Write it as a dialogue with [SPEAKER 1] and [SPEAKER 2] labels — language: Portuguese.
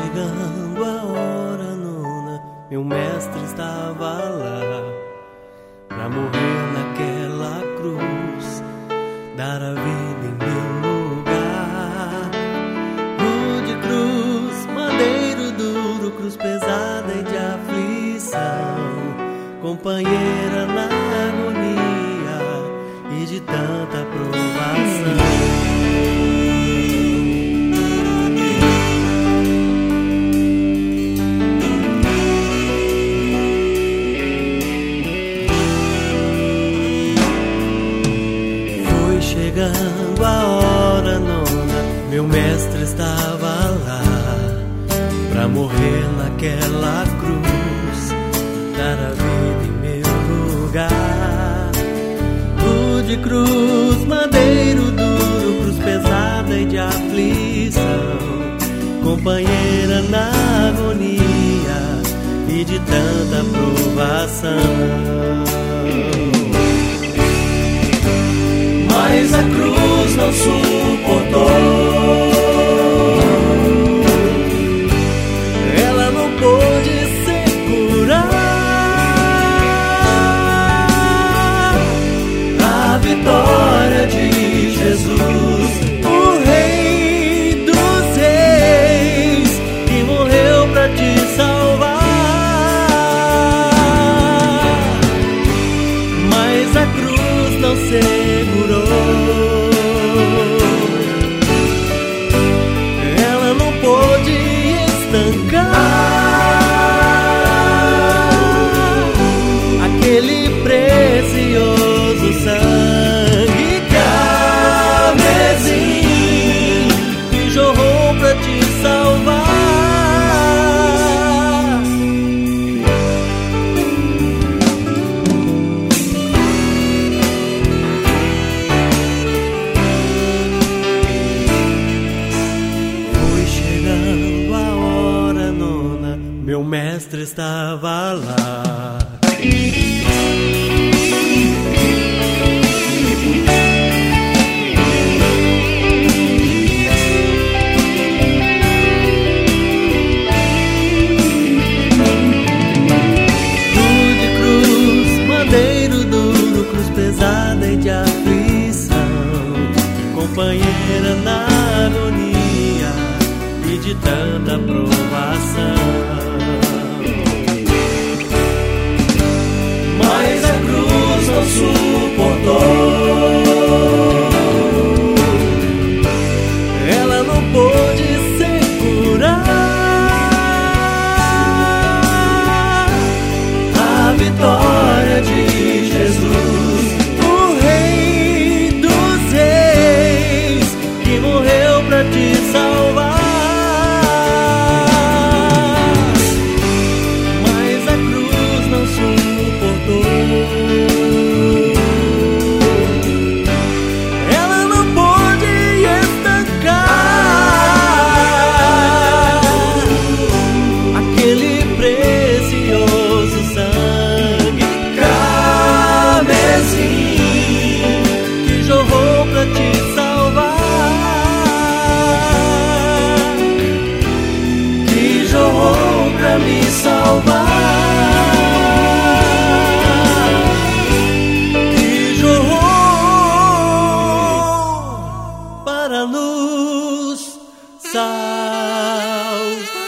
[SPEAKER 1] chegando a hora nona, meu mestre estava lá pra morrer naquela cruz, dar a vida em meu lugar. Rude cruz, madeiro duro, cruz pesada e de aflição, companheira na agonia e de tanta provação. Chegando a hora nona, meu mestre estava lá pra morrer naquela cruz, dar a vida em meu lugar. Rude cruz, madeiro duro, cruz pesada e de aflição, companheira na agonia e de tanta provação. Mas a cruz não suportou, ela não pôde segurar a vitória de Jesus, o Rei dos Reis, que morreu pra te salvar. Mas a cruz não segurou, ela não pôde estancar aquele precioso sangue carmesim que jorrou pra te salvar. Meu mestre estava lá. Rude cruz, madeiro duro, cruz pesada e de aflição, companheira na agonia e de tanta provação. Mas a cruz não suportou, ela não pôde segurar a vitória de Jesus, o Rei dos Reis, que morreu pra te salvar. Mas a cruz não suportou, ela não pôde estancar aquele precioso sangue carmesim que jorrou pra te salvar, que jorrou pra me salvar. Para nos salvar.